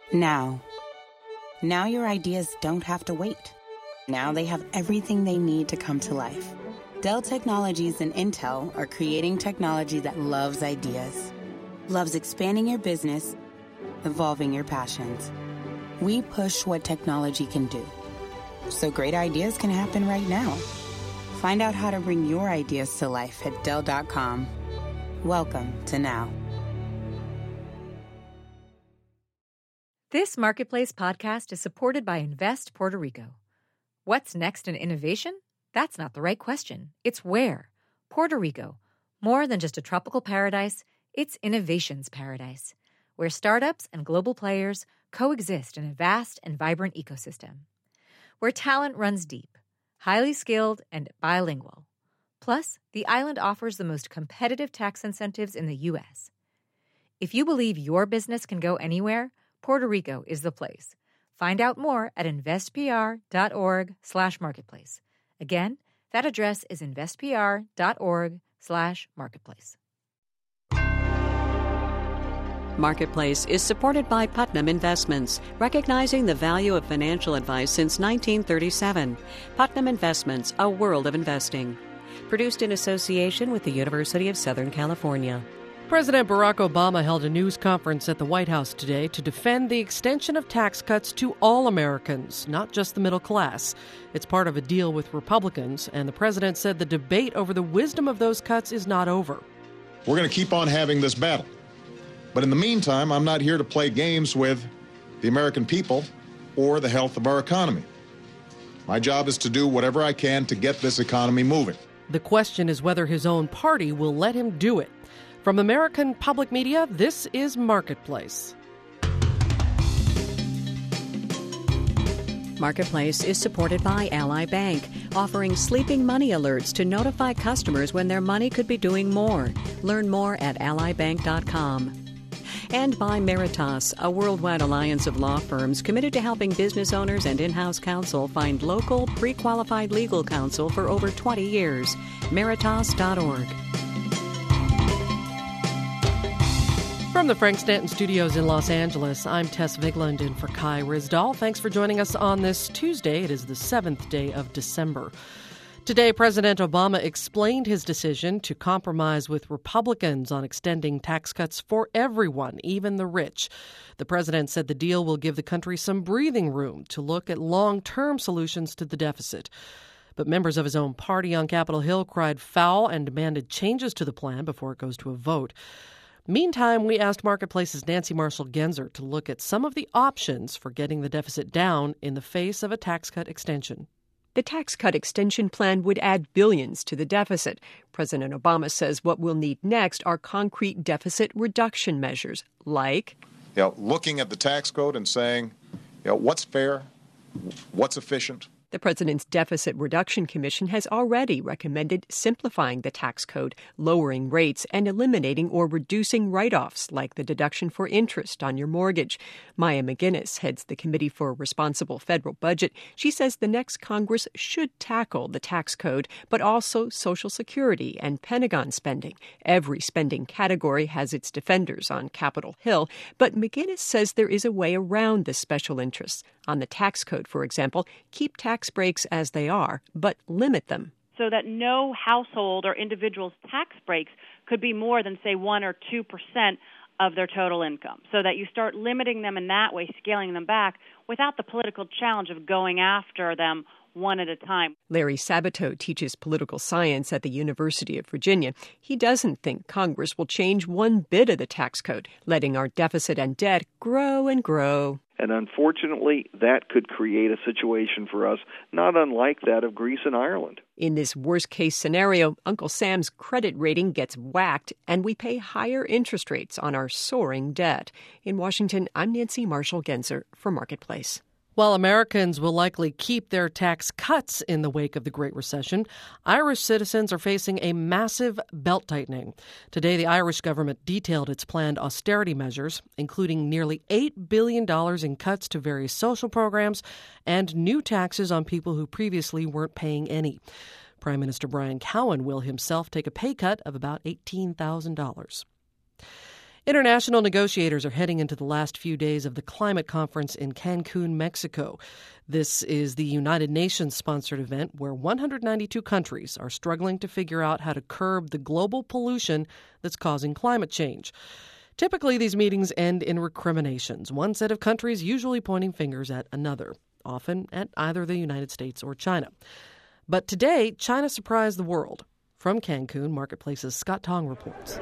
Now. Now your ideas don't have to wait. Now they have everything they need to come to life. Dell Technologies and Intel are creating technology that loves ideas, loves expanding your business, evolving your passions. We push what technology can do, so great ideas can happen right now. Find out how to bring your ideas to life at Dell.com. Welcome to Now. This Marketplace podcast is supported by Invest Puerto Rico. What's next in innovation? That's not the right question. It's where. Puerto Rico. More than just a tropical paradise, it's innovation's paradise, where startups and global players coexist in a vast and vibrant ecosystem. Where talent runs deep, highly skilled, and bilingual. Plus, the island offers the most competitive tax incentives in the U.S. If you believe your business can go anywhere, Puerto Rico is the place. Find out more at investpr.org/marketplace. Again, that address is investpr.org/marketplace. Marketplace is supported by Putnam Investments, recognizing the value of financial advice since 1937. Putnam Investments, a world of investing. Produced in association with the University of Southern California. President Barack Obama held a news conference at the White House today to defend the extension of tax cuts to all Americans, not just the middle class. It's part of a deal with Republicans, and the president said the debate over the wisdom of those cuts is not over. We're going to keep on having this battle. But in the meantime, I'm not here to play games with the American people or the health of our economy. My job is to do whatever I can to get this economy moving. The question is whether his own party will let him do it. From American Public Media, this is Marketplace. Marketplace is supported by Ally Bank, offering sleeping money alerts to notify customers when their money could be doing more. Learn more at allybank.com. And by Meritas, a worldwide alliance of law firms committed to helping business owners and in-house counsel find local, pre-qualified legal counsel for over 20 years. Meritas.org. From the Frank Stanton Studios in Los Angeles, I'm Tess Vigland in for Kai Ryssdal. Thanks for joining us on this Tuesday. It is the 7th day of December. Today, President Obama explained his decision to compromise with Republicans on extending tax cuts for everyone, even the rich. The president said the deal will give the country some breathing room to look at long-term solutions to the deficit. But members of his own party on Capitol Hill cried foul and demanded changes to the plan before it goes to a vote. Meantime, we asked Marketplace's Nancy Marshall-Genzer to look at some of the options for getting the deficit down in the face of a tax cut extension. The tax cut extension plan would add billions to the deficit. President Obama says what we'll need next are concrete deficit reduction measures, like looking at the tax code and saying, what's fair, what's efficient. The President's Deficit Reduction Commission has already recommended simplifying the tax code, lowering rates, and eliminating or reducing write-offs like the deduction for interest on your mortgage. Maya McGinnis heads the Committee for a Responsible Federal Budget. She says the next Congress should tackle the tax code, but also Social Security and Pentagon spending. Every spending category has its defenders on Capitol Hill, but McGinnis says there is a way around the special interests. On the tax code, for example, keep tax breaks as they are, but limit them. So that no household or individual's tax breaks could be more than, say, 1 or 2% of their total income. So that you start limiting them in that way, scaling them back, without the political challenge of going after them one at a time. Larry Sabato teaches political science at the University of Virginia. He doesn't think Congress will change one bit of the tax code, letting our deficit and debt grow and grow. And unfortunately, that could create a situation for us not unlike that of Greece and Ireland. In this worst-case scenario, Uncle Sam's credit rating gets whacked, and we pay higher interest rates on our soaring debt. In Washington, I'm Nancy Marshall-Genzer for Marketplace. While Americans will likely keep their tax cuts in the wake of the Great Recession, Irish citizens are facing a massive belt-tightening. Today, the Irish government detailed its planned austerity measures, including nearly $8 billion in cuts to various social programs and new taxes on people who previously weren't paying any. Prime Minister Brian Cowen will himself take a pay cut of about $18,000. International negotiators are heading into the last few days of the climate conference in Cancun, Mexico. This is the United Nations-sponsored event where 192 countries are struggling to figure out how to curb the global pollution that's causing climate change. Typically, these meetings end in recriminations, one set of countries usually pointing fingers at another, often at either the United States or China. But today, China surprised the world. From Cancun, Marketplace's Scott Tong reports.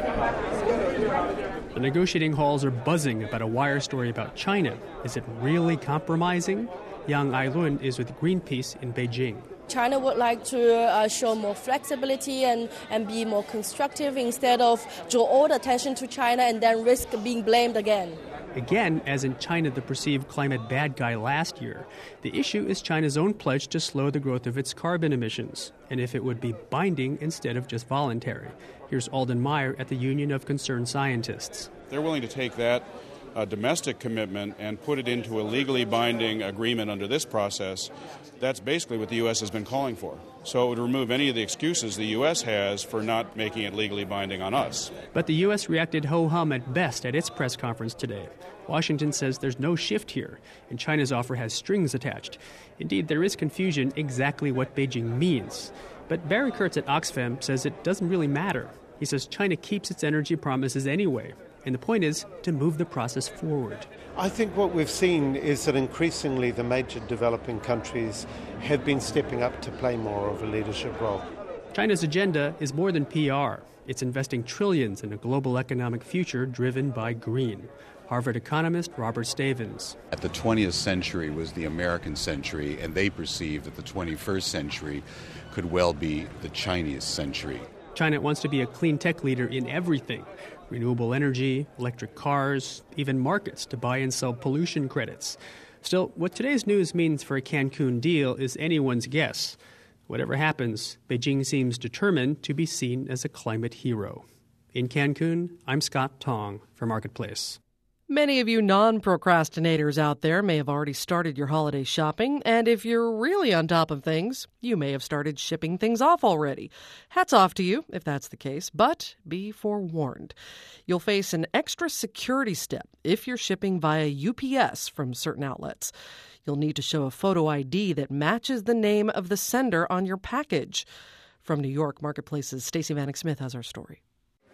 The negotiating halls are buzzing about a wire story about China. Is it really compromising? Yang Ailun is with Greenpeace in Beijing. China would like to show more flexibility and be more constructive instead of draw all the attention to China and then risk being blamed again. Again, as in China, the perceived climate bad guy last year, the issue is China's own pledge to slow the growth of its carbon emissions, and if it would be binding instead of just voluntary. Here's Alden Meyer at the Union of Concerned Scientists. They're willing to take that domestic commitment and put it into a legally binding agreement under this process. That's basically what the U.S. has been calling for. So it would remove any of the excuses the U.S. has for not making it legally binding on us. But the U.S. reacted ho-hum at best at its press conference today. Washington says there's no shift here, and China's offer has strings attached. Indeed, there is confusion exactly what Beijing means. But Barry Kurtz at Oxfam says it doesn't really matter. He says China keeps its energy promises anyway. And the point is to move the process forward. I think what we've seen is that increasingly the major developing countries have been stepping up to play more of a leadership role. China's agenda is more than PR. It's investing trillions in a global economic future driven by green. Harvard economist Robert Stavins. The 20th century was the American century, and they perceived that the 21st century could well be the Chinese century. China wants to be a clean tech leader in everything. Renewable energy, electric cars, even markets to buy and sell pollution credits. Still, what today's news means for a Cancun deal is anyone's guess. Whatever happens, Beijing seems determined to be seen as a climate hero. In Cancun, I'm Scott Tong for Marketplace. Many of you non-procrastinators out there may have already started your holiday shopping, and if you're really on top of things, you may have started shipping things off already. Hats off to you if that's the case, but be forewarned. You'll face an extra security step if you're shipping via UPS from certain outlets. You'll need to show a photo ID that matches the name of the sender on your package. From New York, Marketplace's Stacey Vanek Smith has our story.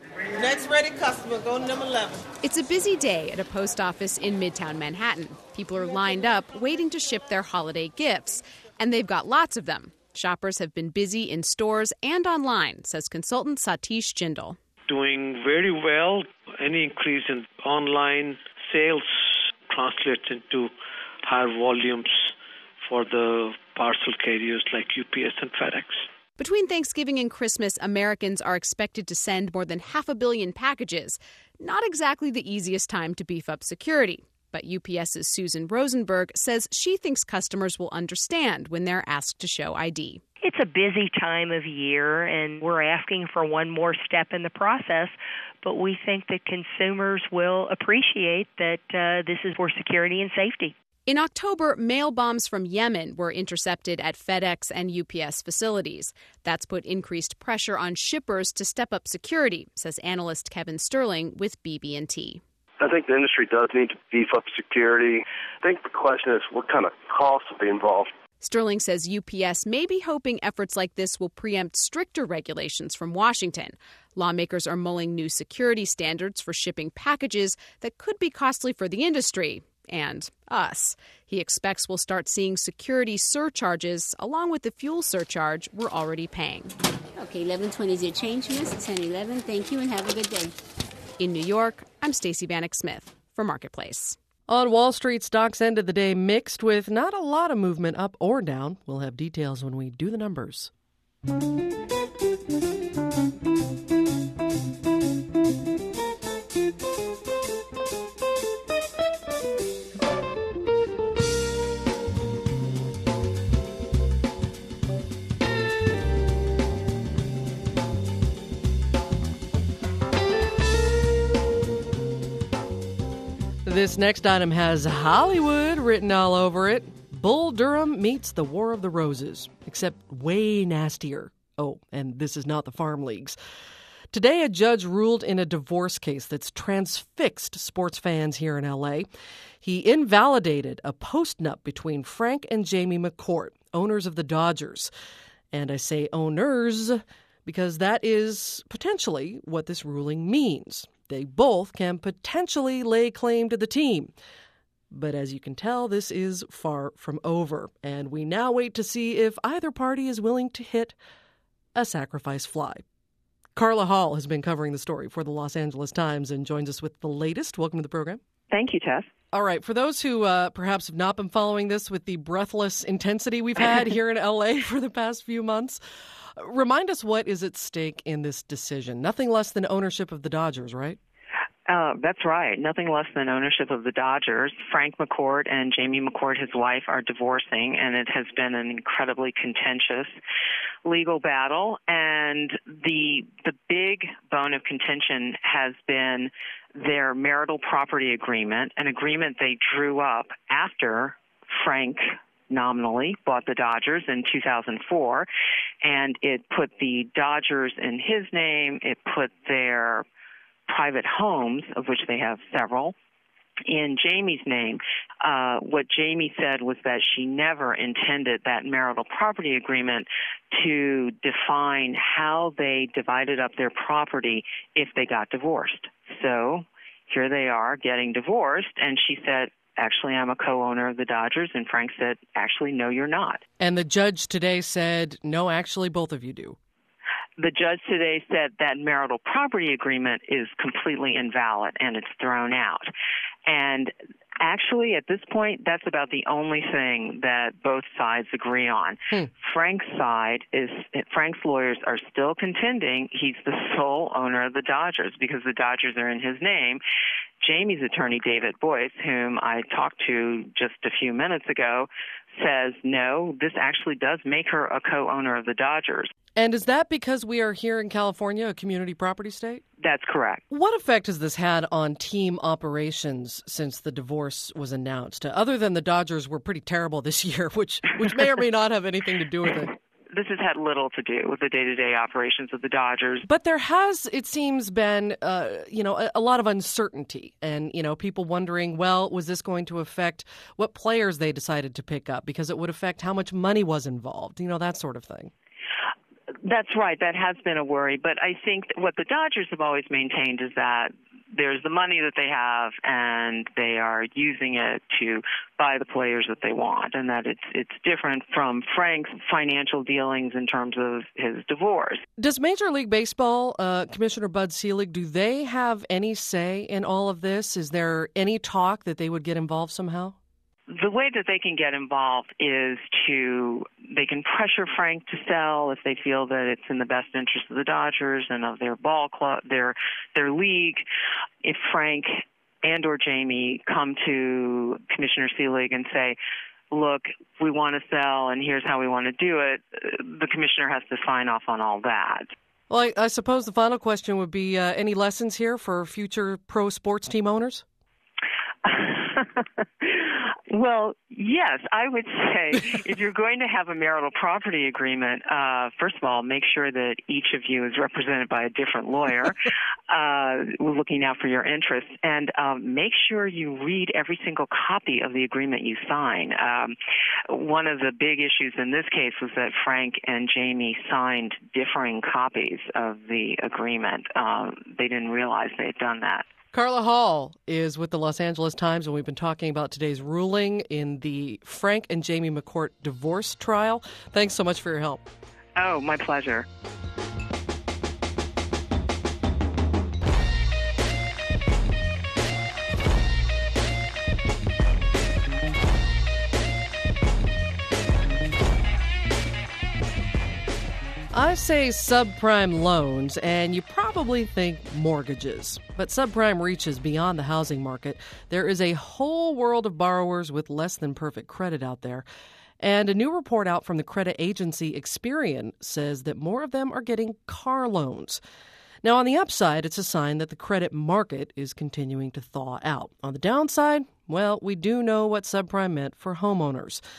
Next ready customer, go number 11. It's a busy day at a post office in Midtown Manhattan. People are lined up waiting to ship their holiday gifts, and they've got lots of them. Shoppers have been busy in stores and online, says consultant Satish Jindal. Doing very well. Any increase in online sales translates into higher volumes for the parcel carriers like UPS and FedEx. Between Thanksgiving and Christmas, Americans are expected to send more than 500 million packages. Not exactly the easiest time to beef up security. But UPS's Susan Rosenberg says she thinks customers will understand when they're asked to show ID. It's a busy time of year, and we're asking for one more step in the process. But we think that consumers will appreciate that this is for security and safety. In October, mail bombs from Yemen were intercepted at FedEx and UPS facilities. That's put increased pressure on shippers to step up security, says analyst Kevin Sterling with BB&T. I think the industry does need to beef up security. I think the question is what kind of costs will be involved. Sterling says UPS may be hoping efforts like this will preempt stricter regulations from Washington. Lawmakers are mulling new security standards for shipping packages that could be costly for the industry and us. He expects we'll start seeing security surcharges along with the fuel surcharge we're already paying. Okay, 11:20 is your change, miss. 10:11. Thank you and have a good day. In New York, I'm Stacey Vanek Smith for Marketplace. On Wall Street, stocks ended the day mixed with not a lot of movement up or down. We'll have details when we do the numbers. This next item has Hollywood written all over it. Bull Durham meets the War of the Roses, except way nastier. Oh, and this is not the farm leagues. Today, a judge ruled in a divorce case that's transfixed sports fans here in L.A. He invalidated a postnup between Frank and Jamie McCourt, owners of the Dodgers. And I say owners because that is potentially what this ruling means. They both can potentially lay claim to the team. But as you can tell, this is far from over, and we now wait to see if either party is willing to hit a sacrifice fly. Carla Hall has been covering the story for the Los Angeles Times and joins us with the latest. Welcome to the program. Thank you, Tess. All right, for those who perhaps have not been following this with the breathless intensity we've had here in L.A. for the past few months, remind us what is at stake in this decision. Nothing less than ownership of the Dodgers, right? That's right. Nothing less than ownership of the Dodgers. Frank McCourt and Jamie McCourt, his wife, are divorcing, and it has been an incredibly contentious legal battle. And the big bone of contention has been their marital property agreement, an agreement they drew up after Frank nominally bought the Dodgers in 2004, and it put the Dodgers in his name. It put their private homes, of which they have several, in Jamie's name. What Jamie said was that she never intended that marital property agreement to define how they divided up their property if they got divorced. So here they are getting divorced, and she said, actually, I'm a co-owner of the Dodgers, and Frank said, actually, no, you're not. And the judge today said, no, actually, both of you do. The judge today said that marital property agreement is completely invalid and it's thrown out. And actually, at this point, that's about the only thing that both sides agree on. Frank's lawyers are still contending he's the sole owner of the Dodgers because the Dodgers are in his name. Jamie's attorney, David Boyce, whom I talked to just a few minutes ago, says, no, this actually does make her a co-owner of the Dodgers. And is that because we are here in California, a community property state? That's correct. What effect has this had on team operations since the divorce was announced? Other than the Dodgers were pretty terrible this year, which may or may not have anything to do with it. This has had little to do with the day-to-day operations of the Dodgers. But there has, it seems, been, a lot of uncertainty and, people wondering, well, was this going to affect what players they decided to pick up because it would affect how much money was involved, that sort of thing. That's right. That has been a worry. But I think what the Dodgers have always maintained is that there's the money that they have, and they are using it to buy the players that they want, and that it's different from Frank's financial dealings in terms of his divorce. Does Major League Baseball, Commissioner Bud Selig, do they have any say in all of this? Is there any talk that they would get involved somehow? The way that they can get involved is they can pressure Frank to sell if they feel that it's in the best interest of the Dodgers and of their ball club, their league. If Frank and or Jamie come to Commissioner Selig and say, look, we want to sell and here's how we want to do it, the commissioner has to sign off on all that. Well, I suppose the final question would be any lessons here for future pro sports team owners? Well, yes, I would say if you're going to have a marital property agreement, first of all, make sure that each of you is represented by a different lawyer looking out for your interests, and make sure you read every single copy of the agreement you sign. One of the big issues in this case was that Frank and Jamie signed differing copies of the agreement. They didn't realize they had done that. Carla Hall is with the Los Angeles Times, and we've been talking about today's ruling in the Frank and Jamie McCourt divorce trial. Thanks so much for your help. Oh, my pleasure. I say subprime loans, and you probably think mortgages. But subprime reaches beyond the housing market. There is a whole world of borrowers with less than perfect credit out there. And a new report out from the credit agency Experian says that more of them are getting car loans. Now, on the upside, it's a sign that the credit market is continuing to thaw out. On the downside, well, we do know what subprime meant for homeowners.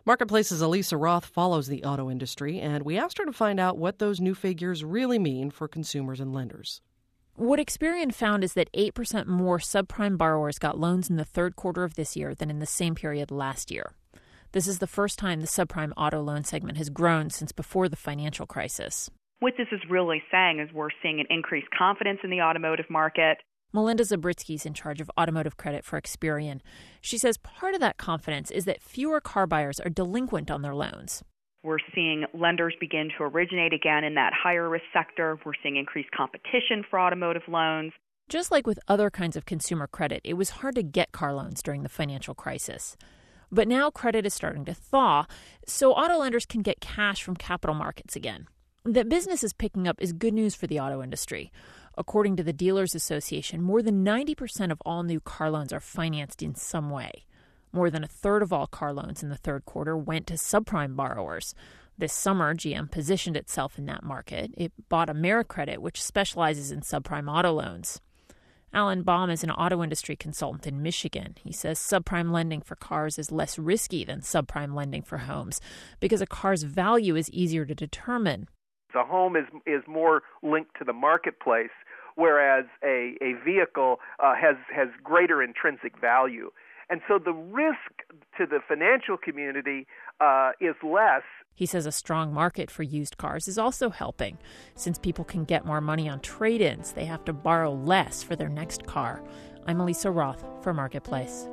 Marketplace's Elisa Roth follows the auto industry, and we asked her to find out what those new figures really mean for consumers and lenders. What Experian found is that 8% more subprime borrowers got loans in the third quarter of this year than in the same period last year. This is the first time the subprime auto loan segment has grown since before the financial crisis. What this is really saying is we're seeing an increased confidence in the automotive market. Melinda Zabritsky is in charge of automotive credit for Experian. She says part of that confidence is that fewer car buyers are delinquent on their loans. We're seeing lenders begin to originate again in that higher risk sector. We're seeing increased competition for automotive loans. Just like with other kinds of consumer credit, it was hard to get car loans during the financial crisis. But now credit is starting to thaw, so auto lenders can get cash from capital markets again. That business is picking up is good news for the auto industry. According to the Dealers Association, more than 90% of all new car loans are financed in some way. More than a third of all car loans in the third quarter went to subprime borrowers. This summer, GM positioned itself in that market. It bought AmeriCredit, which specializes in subprime auto loans. Alan Baum is an auto industry consultant in Michigan. He says subprime lending for cars is less risky than subprime lending for homes because a car's value is easier to determine. A home is more linked to the marketplace, whereas a vehicle has greater intrinsic value. And so the risk to the financial community is less. He says a strong market for used cars is also helping. Since people can get more money on trade-ins, they have to borrow less for their next car. I'm Elisa Roth for Marketplace.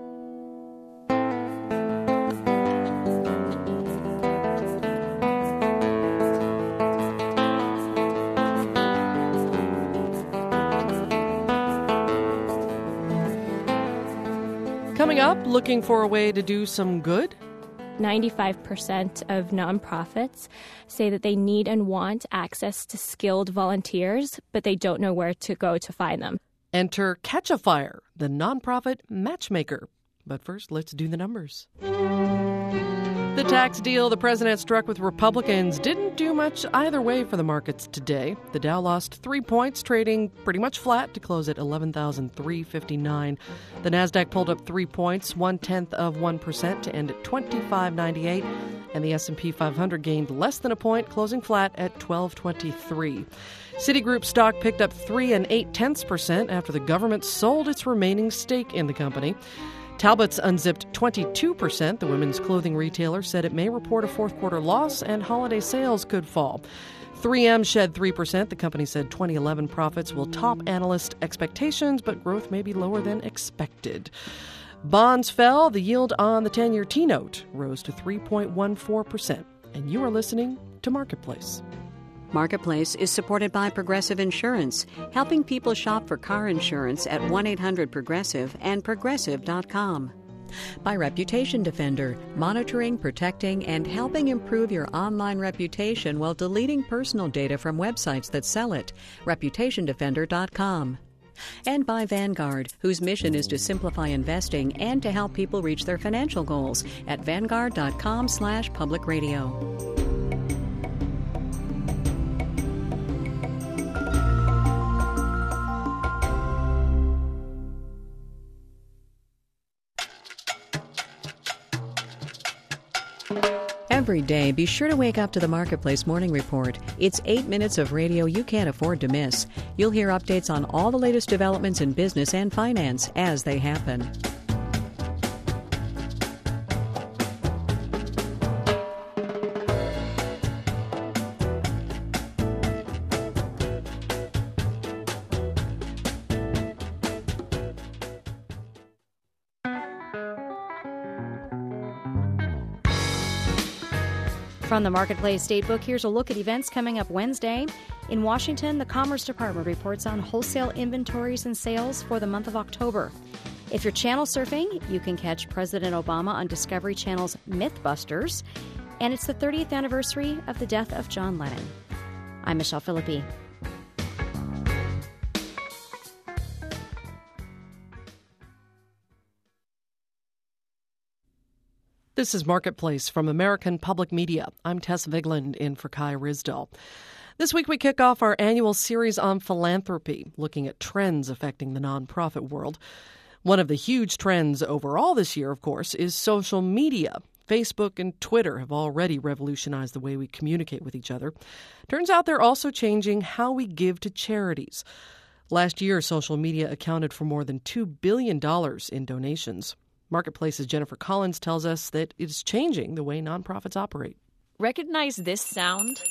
Coming up, looking for a way to do some good? 95% of nonprofits say that they need and want access to skilled volunteers, but they don't know where to go to find them. Enter Catch a Fire, the nonprofit matchmaker. But first, let's do the numbers. The tax deal the president struck with Republicans didn't do much either way for the markets today. The Dow lost 3 points, trading pretty much flat to close at 11,359. The Nasdaq pulled up 3 points, 0.1% to end at 2598. And the S&P 500 gained less than a point, closing flat at 1223. Citigroup stock picked up 3 0.8% after the government sold its remaining stake in the company. Talbot's unzipped 22%. The women's clothing retailer said it may report a fourth quarter loss and holiday sales could fall. 3M shed 3%. The company said 2011 profits will top analyst expectations, but growth may be lower than expected. Bonds fell. The yield on the 10-year T-note rose to 3.14%. And you are listening to Marketplace. Marketplace is supported by Progressive Insurance, helping people shop for car insurance at 1-800-PROGRESSIVE and Progressive.com. By Reputation Defender, monitoring, protecting, and helping improve your online reputation while deleting personal data from websites that sell it. ReputationDefender.com. And by Vanguard, whose mission is to simplify investing and to help people reach their financial goals at Vanguard.com/public radio. Every day, be sure to wake up to the Marketplace Morning Report. It's 8 minutes of radio you can't afford to miss. You'll hear updates on all the latest developments in business and finance as they happen. From the Marketplace Statebook, here's a look at events coming up Wednesday. In Washington, the Commerce Department reports on wholesale inventories and sales for the month of October. If you're channel surfing, you can catch President Obama on Discovery Channel's Mythbusters. And it's the 30th anniversary of the death of John Lennon. I'm Michelle Philippi. This is Marketplace from American Public Media. I'm Tess Vigland in for Kai Risdall. This week we kick off our annual series on philanthropy, looking at trends affecting the nonprofit world. One of the huge trends overall this year, of course, is social media. Facebook and Twitter have already revolutionized the way we communicate with each other. Turns out they're also changing how we give to charities. Last year, social media accounted for more than $2 billion in donations. Marketplace's Jennifer Collins tells us that it's changing the way nonprofits operate. Recognize this sound?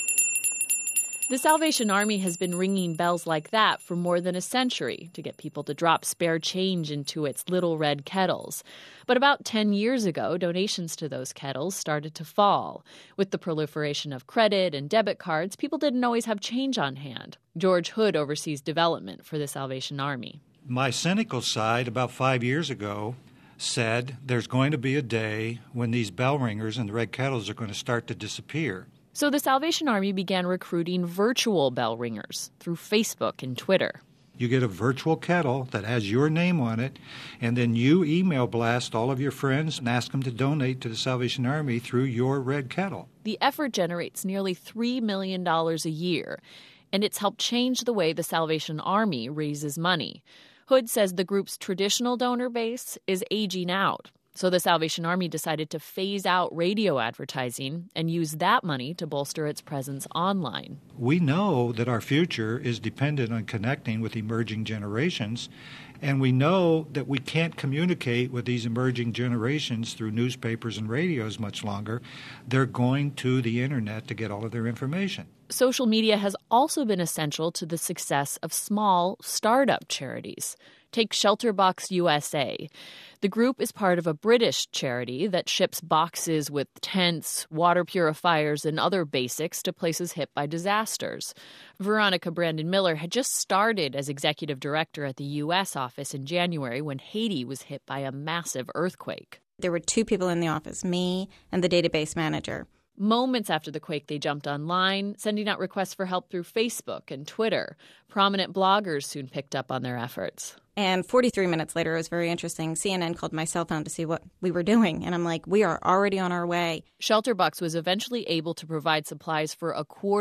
The Salvation Army has been ringing bells like that for more than a century to get people to drop spare change into its little red kettles. But about 10 years ago, donations to those kettles started to fall. With the proliferation of credit and debit cards, people didn't always have change on hand. George Hood oversees development for the Salvation Army. My cynical side, about 5 years ago, said there's going to be a day when these bell ringers and the red kettles are going to start to disappear. So the Salvation Army began recruiting virtual bell ringers through Facebook and Twitter. You get a virtual kettle that has your name on it, and then you email blast all of your friends and ask them to donate to the Salvation Army through your red kettle. The effort generates nearly $3 million a year, and it's helped change the way the Salvation Army raises money. Hood says the group's traditional donor base is aging out. So the Salvation Army decided to phase out radio advertising and use that money to bolster its presence online. We know that our future is dependent on connecting with emerging generations, and we know that we can't communicate with these emerging generations through newspapers and radios much longer. They're going to the internet to get all of their information. Social media has also been essential to the success of small startup charities. Take Shelterbox USA. The group is part of a British charity that ships boxes with tents, water purifiers, and other basics to places hit by disasters. Veronica Brandon Miller had just started as executive director at the U.S. office in January when Haiti was hit by a massive earthquake. There were two people in the office, me and the database manager. Moments after the quake, they jumped online, sending out requests for help through Facebook and Twitter. Prominent bloggers soon picked up on their efforts. And 43 minutes later, it was very interesting. CNN called my cell phone to see what we were doing. And I'm like, we are already on our way. Shelterbox was eventually able to provide supplies for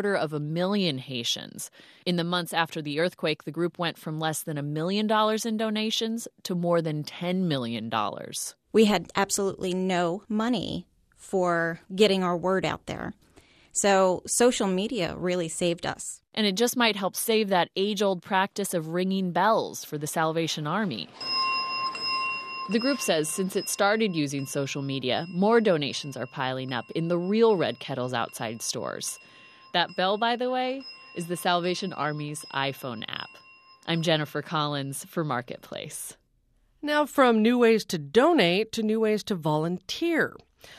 250,000 Haitians. In the months after the earthquake, the group went from less than $1 million in donations to more than $10 million. We had absolutely no money for getting our word out there. So social media really saved us. And it just might help save that age-old practice of ringing bells for the Salvation Army. The group says since it started using social media, more donations are piling up in the real red kettles outside stores. That bell, by the way, is the Salvation Army's iPhone app. I'm Jennifer Collins for Marketplace. Now from new ways to donate to new ways to volunteer.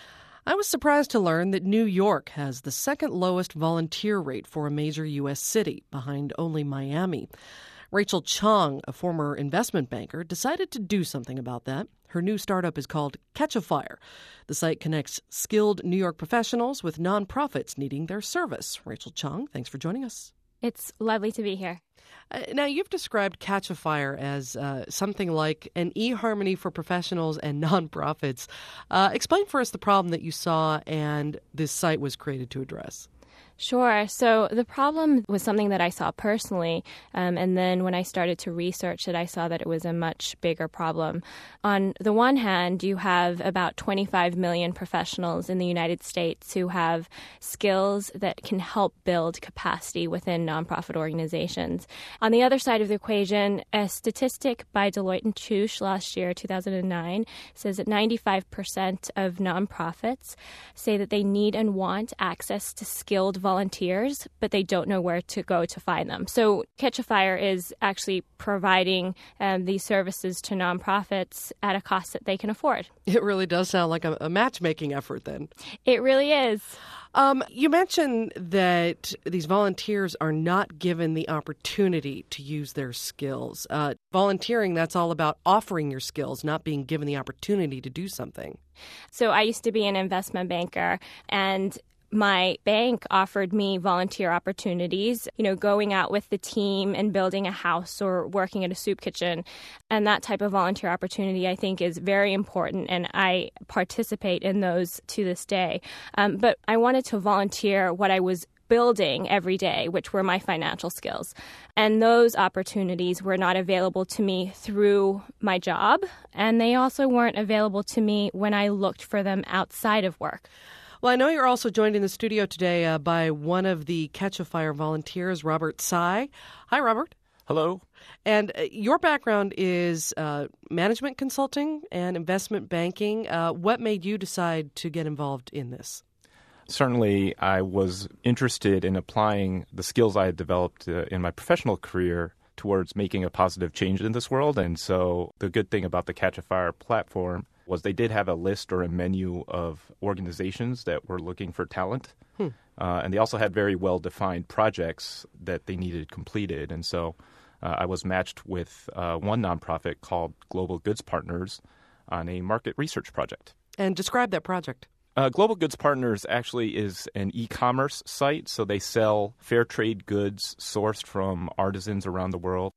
I was surprised to learn that New York has the second lowest volunteer rate for a major U.S. city, behind only Miami. Rachel Chong, a former investment banker, decided to do something about that. Her new startup is called Catch-A-Fire. The site connects skilled New York professionals with nonprofits needing their service. Rachel Chong, thanks for joining us. It's lovely to be here. Now, you've described Catch-A-Fire as something like an eHarmony for professionals and nonprofits. Explain for us the problem that you saw and this site was created to address. Sure. So the problem was something that I saw personally, and then when I started to research it, I saw that it was a much bigger problem. On the one hand, you have about 25 million professionals in the United States who have skills that can help build capacity within nonprofit organizations. On the other side of the equation, a statistic by Deloitte & Touche last year, 2009, says that 95% of nonprofits say that they need and want access to skilled volunteers, but they don't know where to go to find them. So Catch-A-Fire is actually providing these services to nonprofits at a cost that they can afford. It really does sound like a matchmaking effort then. It really is. You mentioned that these volunteers are not given the opportunity to use their skills. Volunteering, that's all about offering your skills, not being given the opportunity to do something. So I used to be an investment banker, and my bank offered me volunteer opportunities, going out with the team and building a house or working at a soup kitchen. And that type of volunteer opportunity, I think, is very important, and I participate in those to this day. But I wanted to volunteer what I was building every day, which were my financial skills. And those opportunities were not available to me through my job, and they also weren't available to me when I looked for them outside of work. Well, I know you're also joined in the studio today by one of the Catch a Fire volunteers, Robert Tsai. Hi, Robert. Hello. And your background is management consulting and investment banking. What made you decide to get involved in this? Certainly, I was interested in applying the skills I had developed in my professional career towards making a positive change in this world. And so the good thing about the Catch a Fire platform was they did have a list or a menu of organizations that were looking for talent. And they also had very well-defined projects that they needed completed. And so I was matched with one nonprofit called Global Goods Partners on a market research project. And describe that project. Global Goods Partners actually is an e-commerce site, so they sell fair trade goods sourced from artisans around the world.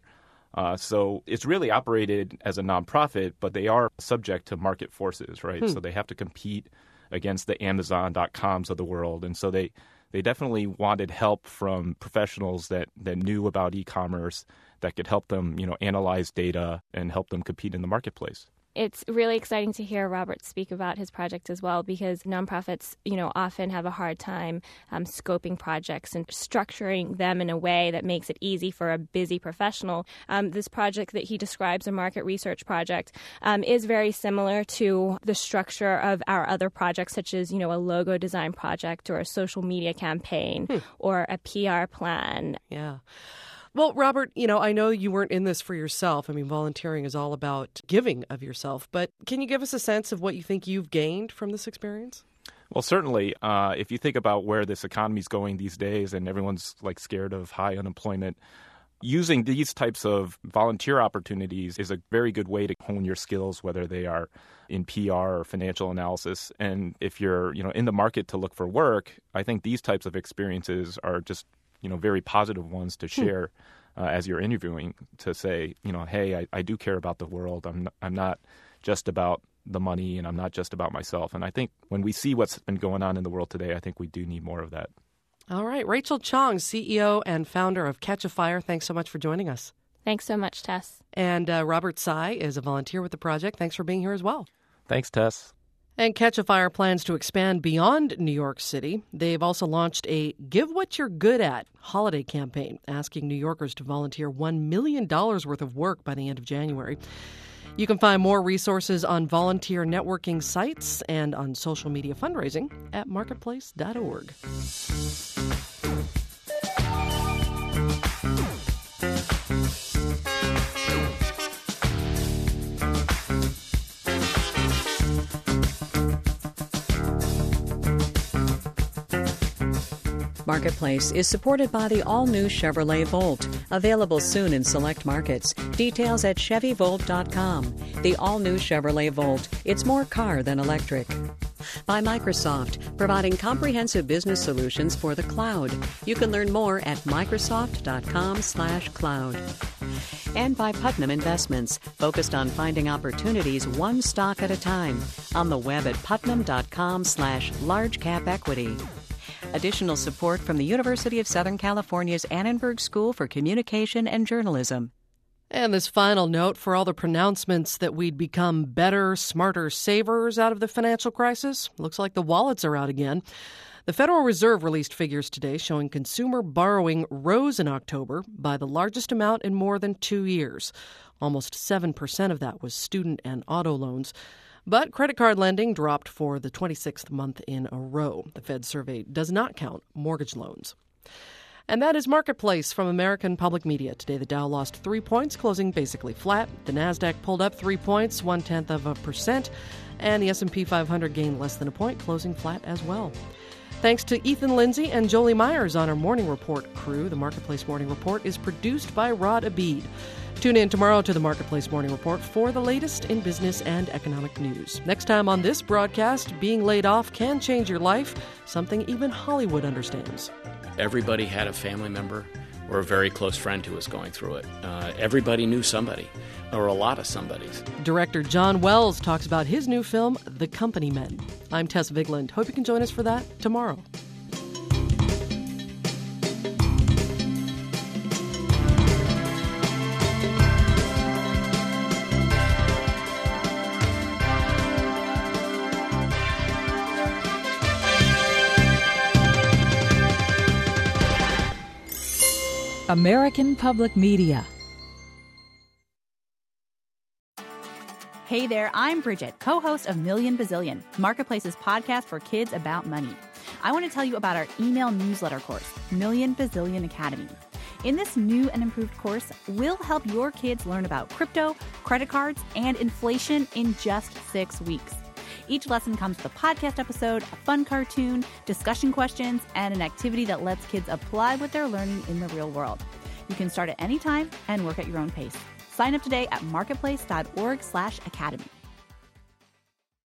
So it's really operated as a nonprofit, but they are subject to market forces, right? So they have to compete against the Amazon.coms of the world. And so they definitely wanted help from professionals that knew about e-commerce, that could help them, analyze data and help them compete in the marketplace. It's really exciting to hear Robert speak about his project as well, because nonprofits, often have a hard time scoping projects and structuring them in a way that makes it easy for a busy professional. This project that he describes, a market research project, is very similar to the structure of our other projects, such as, a logo design project or a social media campaign or a PR plan. Yeah. Well, Robert, I know you weren't in this for yourself. I mean, volunteering is all about giving of yourself. But can you give us a sense of what you think you've gained from this experience? Well, certainly. If you think about where this economy is going these days and everyone's scared of high unemployment, using these types of volunteer opportunities is a very good way to hone your skills, whether they are in PR or financial analysis. And if you're, in the market to look for work, I think these types of experiences are just very positive ones to share as you're interviewing, to say, hey, I do care about the world. I'm not just about the money, and I'm not just about myself. And I think when we see what's been going on in the world today, I think we do need more of that. All right. Rachel Chong, CEO and founder of Catch a Fire, thanks so much for joining us. Thanks so much, Tess. And Robert Tsai is a volunteer with the project. Thanks for being here as well. Thanks, Tess. And Catch a Fire plans to expand beyond New York City. They've also launched a Give What You're Good At holiday campaign, asking New Yorkers to volunteer $1 million worth of work by the end of January. You can find more resources on volunteer networking sites and on social media fundraising at marketplace.org. Marketplace is supported by the all-new Chevrolet Volt, available soon in select markets. Details at ChevyVolt.com. The all-new Chevrolet Volt. It's more car than electric. By Microsoft, providing comprehensive business solutions for the cloud. You can learn more at Microsoft.com/cloud. And by Putnam Investments, focused on finding opportunities one stock at a time. On the web at Putnam.com/large-cap-equity. Additional support from the University of Southern California's Annenberg School for Communication and Journalism. And this final note, for all the pronouncements that we'd become better, smarter savers out of the financial crisis, looks like the wallets are out again. The Federal Reserve released figures today showing consumer borrowing rose in October by the largest amount in more than 2 years. Almost 7% of that was student and auto loans. But credit card lending dropped for the 26th month in a row. The Fed survey does not count mortgage loans. And that is Marketplace from American Public Media. Today, the Dow lost 3 points, closing basically flat. The Nasdaq pulled up 3 points, 0.1%, and the S&P 500 gained less than a point, closing flat as well. Thanks to Ethan Lindsay and Jolie Myers on our Morning Report crew. The Marketplace Morning Report is produced by Rod Abid. Tune in tomorrow to the Marketplace Morning Report for the latest in business and economic news. Next time on this broadcast, being laid off can change your life, something even Hollywood understands. Everybody had a family member or a very close friend who was going through it. Everybody knew somebody, or a lot of somebodies. Director John Wells talks about his new film, The Company Men. I'm Tess Vigland. Hope you can join us for that tomorrow. American Public Media. Hey there, I'm Bridget, co-host of Million Bazillion, Marketplace's podcast for kids about money. I want to tell you about our email newsletter course, Million Bazillion Academy. In this new and improved course, we'll help your kids learn about crypto, credit cards, and inflation in just 6 weeks. Each lesson comes with a podcast episode, a fun cartoon, discussion questions, and an activity that lets kids apply what they're learning in the real world. You can start at any time and work at your own pace. Sign up today at marketplace.org/academy.